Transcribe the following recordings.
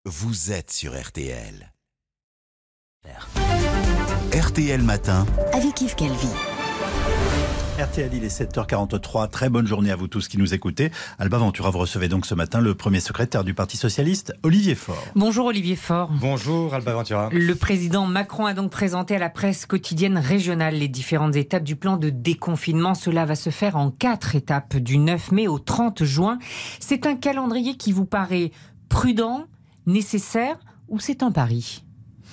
Vous êtes sur RTL. RTL Matin. Avec Yves Calvi. RTL, il est 7h43. Très bonne journée à vous tous qui nous écoutez. Alba Ventura, vous recevez donc ce matin le premier secrétaire du Parti Socialiste, Olivier Faure. Bonjour Olivier Faure. Bonjour Alba Ventura. Le président Macron a donc présenté à la presse quotidienne régionale les différentes étapes du plan de déconfinement. Cela va se faire en 4 étapes, du 9 mai au 30 juin. C'est un calendrier qui vous paraît prudent, nécessaire, ou c'est un pari ?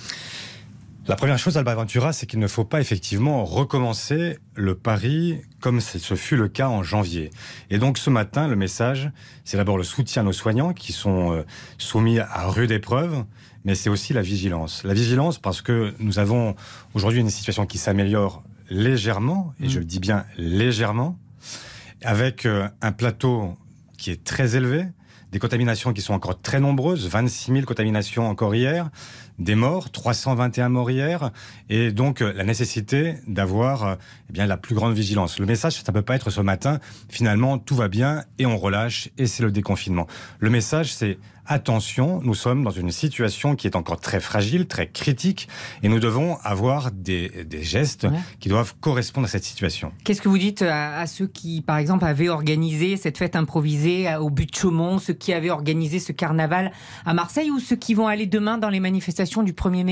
La première chose, Alba Ventura, c'est qu'il ne faut pas effectivement recommencer le pari comme ce fut le cas en janvier. Et donc ce matin, le message, c'est d'abord le soutien à nos soignants qui sont soumis à rude épreuve, mais c'est aussi la vigilance. La vigilance parce que nous avons aujourd'hui une situation qui s'améliore légèrement, et je le dis bien légèrement, avec un plateau qui est très élevé, des contaminations qui sont encore très nombreuses, 26 000 contaminations encore hier, des morts, 321 morts hier, et donc la nécessité d'avoir la plus grande vigilance. Le message, ça ne peut pas être ce matin, finalement tout va bien et on relâche et c'est le déconfinement. Le message, c'est attention, nous sommes dans une situation qui est encore très fragile, très critique, et nous devons avoir des gestes qui doivent correspondre à cette situation. Qu'est-ce que vous dites à ceux qui, par exemple, avaient organisé cette fête improvisée au but de Chaumont, ceux qui avaient organisé ce carnaval à Marseille, ou ceux qui vont aller demain dans les manifestations du 1er mai ?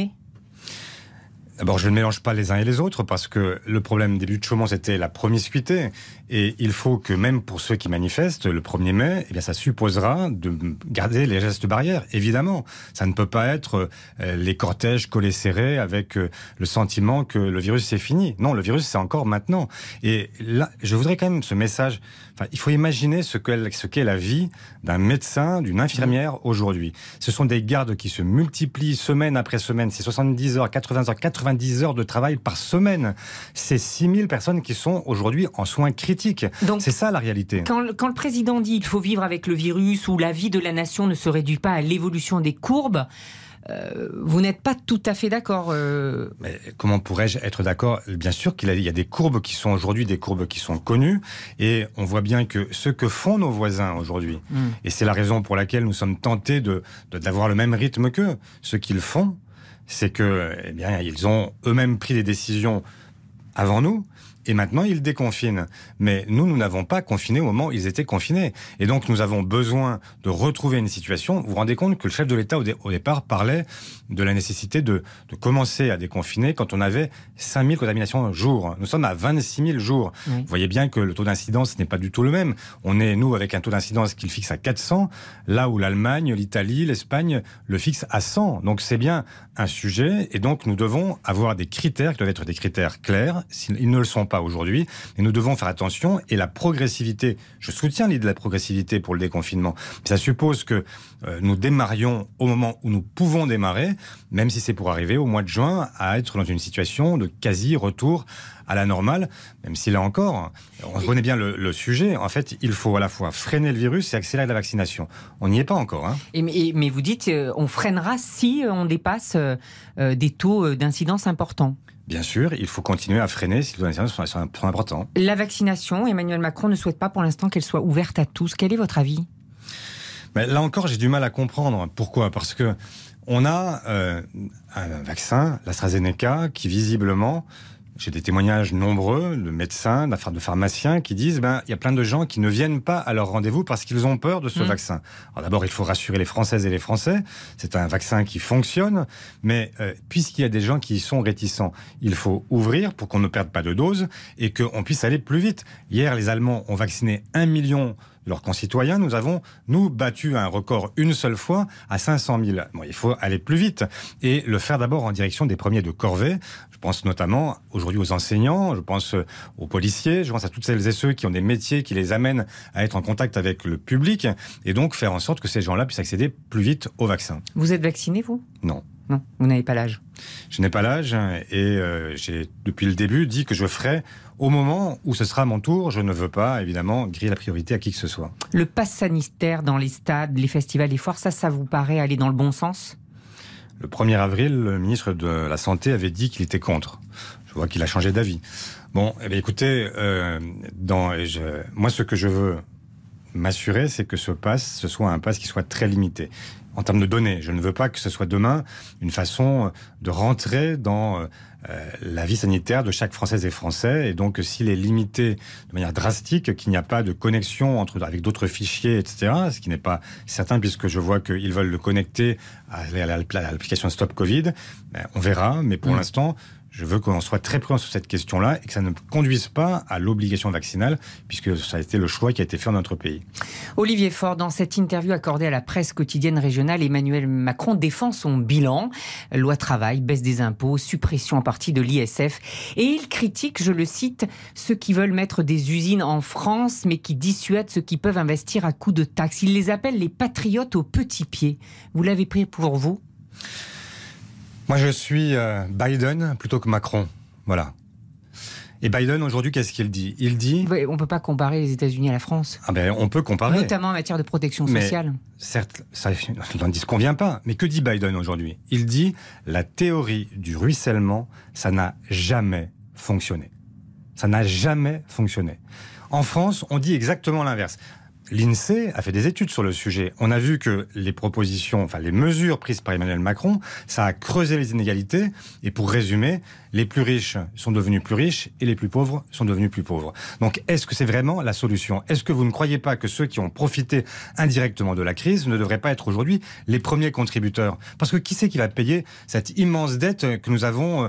D'abord, je ne mélange pas les uns et les autres parce que le problème des buts de Chaumont, c'était la promiscuité. Et il faut que même pour ceux qui manifestent, le 1er mai, ça supposera de garder les gestes barrières. Évidemment, ça ne peut pas être les cortèges collés serrés avec le sentiment que le virus c'est fini. Non, le virus c'est encore maintenant. Et là, je voudrais quand même ce message. Il faut imaginer ce qu'est la vie d'un médecin, d'une infirmière aujourd'hui. Ce sont des gardes qui se multiplient semaine après semaine. C'est 70 heures, 80 heures, 90 heures de travail par semaine. C'est 6 000 personnes qui sont aujourd'hui en soins critiques. Donc, c'est ça la réalité. Quand le président dit qu'il faut vivre avec le virus, ou la vie de la nation ne se réduit pas à l'évolution des courbes, vous n'êtes pas tout à fait d'accord Mais comment pourrais-je être d'accord ? Bien sûr qu'il y a des courbes qui sont aujourd'hui des courbes qui sont connues, et on voit bien que ce que font nos voisins aujourd'hui, et c'est la raison pour laquelle nous sommes tentés d'avoir le même rythme qu'eux, ce qu'ils font, c'est que ils ont eux-mêmes pris des décisions avant nous. Et maintenant, ils déconfinent. Mais nous n'avons pas confiné au moment où ils étaient confinés. Et donc, nous avons besoin de retrouver une situation. Vous vous rendez compte que le chef de l'État, au départ, parlait de la nécessité de commencer à déconfiner quand on avait 5 000 contaminations jour. Nous sommes à 26 000 jours. Oui. Vous voyez bien que le taux d'incidence n'est pas du tout le même. On est, nous, avec un taux d'incidence qu'il fixe à 400, là où l'Allemagne, l'Italie, l'Espagne le fixent à 100. Donc, c'est bien un sujet. Et donc, nous devons avoir des critères qui doivent être des critères clairs. Ils ne le sont pas aujourd'hui, et nous devons faire attention. Et la progressivité, je soutiens l'idée de la progressivité pour le déconfinement, mais ça suppose que nous démarrions au moment où nous pouvons démarrer, même si c'est pour arriver au mois de juin à être dans une situation de quasi-retour à la normale, même si là encore, on connaît bien le sujet. En fait, il faut à la fois freiner le virus et accélérer la vaccination. On n'y est pas encore. Mais vous dites, on freinera si on dépasse des taux d'incidence importants. Bien sûr, il faut continuer à freiner si les taux d'incidence sont importants. La vaccination, Emmanuel Macron ne souhaite pas pour l'instant qu'elle soit ouverte à tous. Quel est votre avis ? Mais là encore, j'ai du mal à comprendre. Pourquoi ? Parce que on a un vaccin, l'AstraZeneca, qui visiblement... J'ai des témoignages nombreux de médecins, de pharmaciens qui disent il y a plein de gens qui ne viennent pas à leur rendez-vous parce qu'ils ont peur de ce vaccin. Alors d'abord, il faut rassurer les Françaises et les Français. C'est un vaccin qui fonctionne, mais puisqu'il y a des gens qui y sont réticents, il faut ouvrir pour qu'on ne perde pas de doses et qu'on puisse aller plus vite. Hier, les Allemands ont vacciné 1 million de leurs concitoyens. Nous avons, battu un record une seule fois à 500 000. Bon, il faut aller plus vite et le faire d'abord en direction des premiers de corvée. Je pense notamment aujourd'hui aux enseignants, je pense aux policiers, je pense à toutes celles et ceux qui ont des métiers qui les amènent à être en contact avec le public et donc faire en sorte que ces gens-là puissent accéder plus vite au vaccin. Vous êtes vacciné, vous ? Non. Non, vous n'avez pas l'âge. Je n'ai pas l'âge et j'ai depuis le début dit que je ferai au moment où ce sera mon tour. Je ne veux pas évidemment griller la priorité à qui que ce soit. Le pass sanitaire dans les stades, les festivals, les foires, ça vous paraît aller dans le bon sens ? Le 1er avril, le ministre de la Santé avait dit qu'il était contre. Je vois qu'il a changé d'avis. Bon, écoutez, moi ce que je veux m'assurer, c'est que ce pass, ce soit un pass qui soit très limité. en termes de données. Je ne veux pas que ce soit demain une façon de rentrer dans la vie sanitaire de chaque Française et Français. Et donc, s'il est limité de manière drastique, qu'il n'y a pas de connexion avec d'autres fichiers, etc., ce qui n'est pas certain puisque je vois qu'ils veulent le connecter à l'application Stop Covid, on verra. Mais pour l'instant, je veux qu'on soit très prudent sur cette question-là et que ça ne conduise pas à l'obligation vaccinale, puisque ça a été le choix qui a été fait dans notre pays. Olivier Faure, dans cette interview accordée à la presse quotidienne régionale, Emmanuel Macron défend son bilan. Loi travail, baisse des impôts, suppression en partie de l'ISF. Et il critique, je le cite, ceux qui veulent mettre des usines en France, mais qui dissuadent ceux qui peuvent investir à coups de taxes. Il les appelle les patriotes au petit pied. Vous l'avez pris pour vous ? Moi, je suis Biden plutôt que Macron. Voilà. Et Biden, aujourd'hui, qu'est-ce qu'il dit ? Il dit... On ne peut pas comparer les États-Unis à la France. Ah ben, on peut comparer. Notamment en matière de protection sociale. Mais, certes, ça n'en disconvient pas. Mais que dit Biden aujourd'hui ? Il dit la théorie du ruissellement, ça n'a jamais fonctionné. Ça n'a jamais fonctionné. En France, on dit exactement l'inverse. L'INSEE a fait des études sur le sujet. On a vu que les mesures prises par Emmanuel Macron, ça a creusé les inégalités. Et pour résumer, les plus riches sont devenus plus riches et les plus pauvres sont devenus plus pauvres. Donc, est-ce que c'est vraiment la solution ? Est-ce que vous ne croyez pas que ceux qui ont profité indirectement de la crise ne devraient pas être aujourd'hui les premiers contributeurs ? Parce que qui c'est qui va payer cette immense dette que nous avons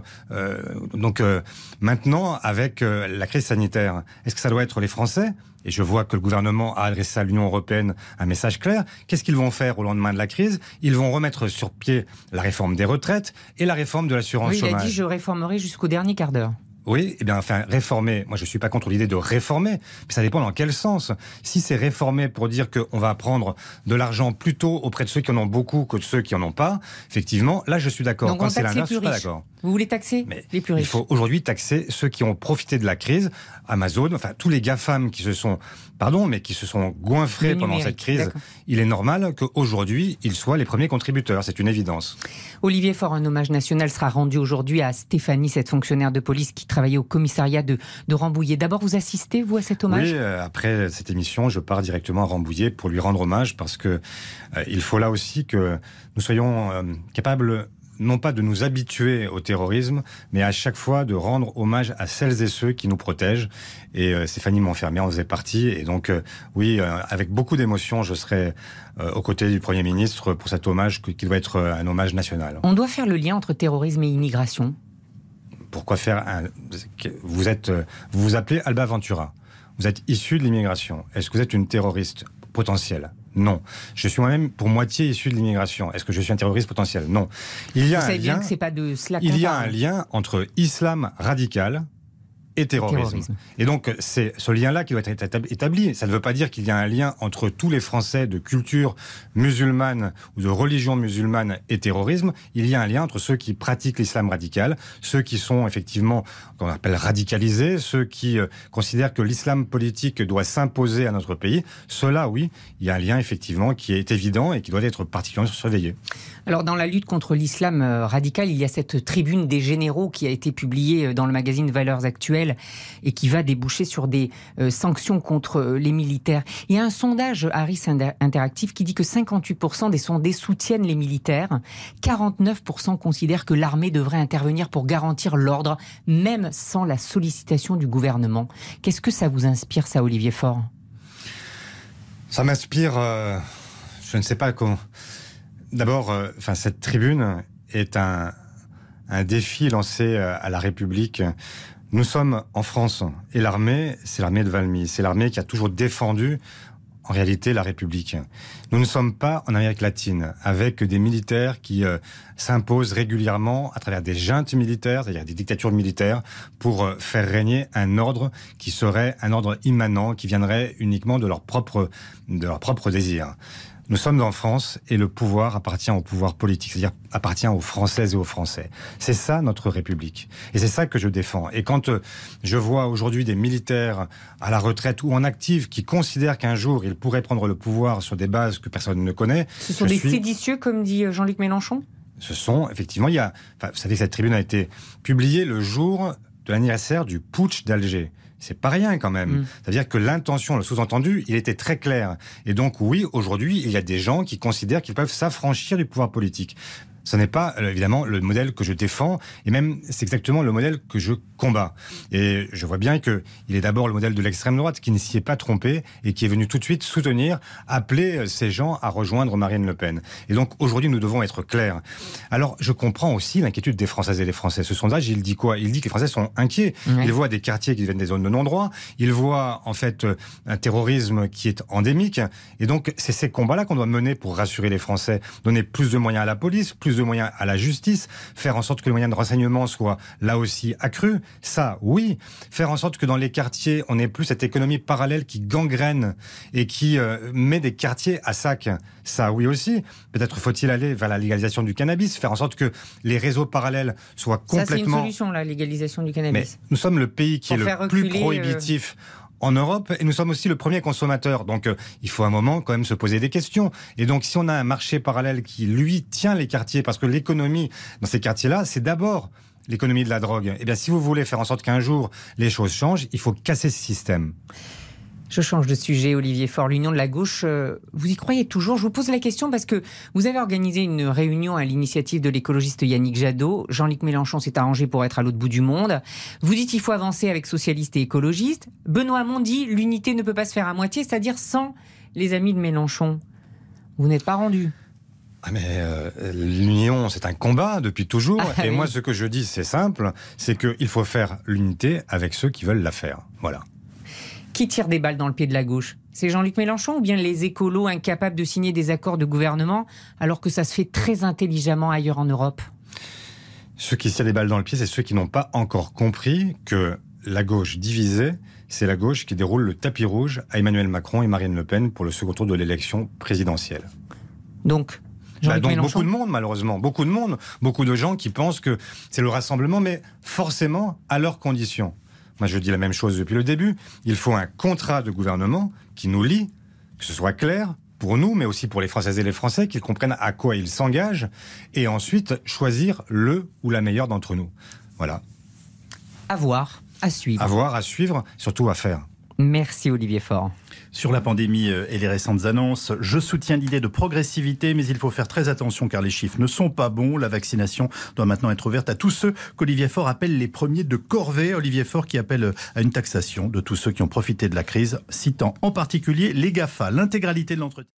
maintenant avec la crise sanitaire ? Est-ce que ça doit être les Français ? Et je vois que le gouvernement a adressé à l'Union européenne un message clair. Qu'est-ce qu'ils vont faire au lendemain de la crise ? Ils vont remettre sur pied la réforme des retraites et la réforme de l'assurance chômage. Il a dit « je réformerai jusqu'au dernier quart d'heure ». Oui, réformer. Moi, je ne suis pas contre l'idée de réformer, mais ça dépend dans quel sens. Si c'est réformer pour dire qu'on va prendre de l'argent plutôt auprès de ceux qui en ont beaucoup que de ceux qui en ont pas, effectivement, là, je suis d'accord. Donc, quand c'est l'inverse, je suis pas d'accord. Vous voulez taxer les plus riches ? Il faut aujourd'hui taxer ceux qui ont profité de la crise, Amazon, enfin tous les GAFAM qui se sont goinfrés pendant cette crise. D'accord. Il est normal qu'aujourd'hui, ils soient les premiers contributeurs, c'est une évidence. Olivier Faure, un hommage national sera rendu aujourd'hui à Stéphanie, cette fonctionnaire de police qui travaillait au commissariat de Rambouillet. D'abord, vous assistez, vous, à cet hommage ? Oui, après cette émission, je pars directement à Rambouillet pour lui rendre hommage parce que il faut là aussi que nous soyons capables non pas de nous habituer au terrorisme, mais à chaque fois de rendre hommage à celles et ceux qui nous protègent. Et Stéphanie Montfermier en faisait partie. Et donc, avec beaucoup d'émotion, je serai aux côtés du Premier ministre pour cet hommage qui doit être un hommage national. On doit faire le lien entre terrorisme et immigration. Pourquoi faire vous vous appelez Alba Ventura. Vous êtes issu de l'immigration. Est-ce que vous êtes une terroriste potentielle ? Non. Je suis moi-même pour moitié issu de l'immigration. Est-ce que je suis un terroriste potentiel ? Non. Il y a un lien. Que c'est pas de cela il y a un lien entre islam radical et terrorisme. Et donc, c'est ce lien-là qui doit être établi. Ça ne veut pas dire qu'il y a un lien entre tous les Français de culture musulmane ou de religion musulmane et terrorisme. Il y a un lien entre ceux qui pratiquent l'islam radical, ceux qui sont effectivement, qu'on appelle radicalisés, ceux qui considèrent que l'islam politique doit s'imposer à notre pays. Ceux-là, oui, il y a un lien effectivement qui est évident et qui doit être particulièrement surveillé. Alors, dans la lutte contre l'islam radical, il y a cette tribune des généraux qui a été publiée dans le magazine Valeurs Actuelles et qui va déboucher sur des sanctions contre les militaires. Il y a un sondage Harris Interactive qui dit que 58% des sondés soutiennent les militaires, 49% considèrent que l'armée devrait intervenir pour garantir l'ordre, même sans la sollicitation du gouvernement. Qu'est-ce que ça vous inspire, ça, Olivier Faure ? Ça m'inspire, je ne sais pas comment... D'abord, cette tribune est un défi lancé à la République. Nous sommes en France et l'armée, c'est l'armée de Valmy. C'est l'armée qui a toujours défendu, en réalité, la République. Nous ne sommes pas en Amérique latine avec des militaires qui s'imposent régulièrement à travers des juntes militaires, c'est-à-dire des dictatures militaires, pour faire régner un ordre qui serait un ordre immanent, qui viendrait uniquement de leur propre désir. Nous sommes en France et le pouvoir appartient au pouvoir politique, c'est-à-dire appartient aux Françaises et aux Français. C'est ça notre République. Et c'est ça que je défends. Et quand je vois aujourd'hui des militaires à la retraite ou en active qui considèrent qu'un jour ils pourraient prendre le pouvoir sur des bases que personne ne connaît... Ce sont des séditieux, comme dit Jean-Luc Mélenchon ? Ce sont, effectivement, vous savez que cette tribune a été publiée le jour de l'anniversaire du putsch d'Alger. c'est pas rien quand même. C'est-à-dire que l'intention, le sous-entendu, il était très clair. Et donc oui, aujourd'hui, il y a des gens qui considèrent qu'ils peuvent s'affranchir du pouvoir politique. Ce n'est pas, évidemment, le modèle que je défends, et même, c'est exactement le modèle que je combats. Et je vois bien qu'il est d'abord le modèle de l'extrême droite, qui ne s'y est pas trompé, et qui est venu tout de suite soutenir, appeler ces gens à rejoindre Marine Le Pen. Et donc, aujourd'hui, nous devons être clairs. Alors, je comprends aussi l'inquiétude des Françaises et des Français. Ce sondage, il dit quoi? Il dit que les Français sont inquiets. Ils voient des quartiers qui deviennent des zones de non-droit. Ils voient, en fait, un terrorisme qui est endémique. Et donc, c'est ces combats-là qu'on doit mener pour rassurer les Français. Donner plus de moyens à la police, plus de moyens à la justice, faire en sorte que les moyens de renseignement soient là aussi accrus, ça oui, faire en sorte que dans les quartiers, on n'ait plus cette économie parallèle qui gangrène et qui met des quartiers à sac, ça oui aussi. Peut-être faut-il aller vers la légalisation du cannabis, faire en sorte que les réseaux parallèles soient complètement... Ça c'est une solution, la légalisation du cannabis. Mais nous sommes le pays qui est le plus prohibitif en Europe, et nous sommes aussi le premier consommateur. Donc, il faut un moment quand même se poser des questions. Et donc, si on a un marché parallèle qui, lui, tient les quartiers, parce que l'économie dans ces quartiers-là, c'est d'abord l'économie de la drogue. Eh bien, si vous voulez faire en sorte qu'un jour, les choses changent, il faut casser ce système. Je change de sujet, Olivier Faure, l'Union de la gauche, vous y croyez toujours? Je vous pose la question parce que vous avez organisé une réunion à l'initiative de l'écologiste Yannick Jadot. Jean-Luc Mélenchon s'est arrangé pour être à l'autre bout du monde. Vous dites qu'il faut avancer avec socialistes et écologistes. Benoît Hamon dit l'unité ne peut pas se faire à moitié, c'est-à-dire sans les amis de Mélenchon. Vous n'êtes pas rendu. Ah mais l'union, c'est un combat depuis toujours. Et moi, ce que je dis, c'est simple, c'est qu'il faut faire l'unité avec ceux qui veulent la faire. Voilà. Qui tire des balles dans le pied de la gauche? C'est Jean-Luc Mélenchon ou bien les écolos incapables de signer des accords de gouvernement alors que ça se fait très intelligemment ailleurs en Europe? Ceux qui tirent des balles dans le pied, c'est ceux qui n'ont pas encore compris que la gauche divisée, c'est la gauche qui déroule le tapis rouge à Emmanuel Macron et Marine Le Pen pour le second tour de l'élection présidentielle. Donc beaucoup de monde, malheureusement. Beaucoup de monde. Beaucoup de gens qui pensent que c'est le rassemblement, mais forcément à leurs conditions. Moi, je dis la même chose depuis le début. Il faut un contrat de gouvernement qui nous lie, que ce soit clair pour nous, mais aussi pour les Françaises et les Français, qu'ils comprennent à quoi ils s'engagent, et ensuite choisir le ou la meilleure d'entre nous. Voilà. À voir, à suivre. À voir, à suivre, surtout à faire. Merci Olivier Faure. Sur la pandémie et les récentes annonces, je soutiens l'idée de progressivité, mais il faut faire très attention car les chiffres ne sont pas bons. La vaccination doit maintenant être ouverte à tous ceux qu'Olivier Faure appelle les premiers de corvée. Olivier Faure qui appelle à une taxation de tous ceux qui ont profité de la crise, citant en particulier les GAFA. L'intégralité de l'entretien.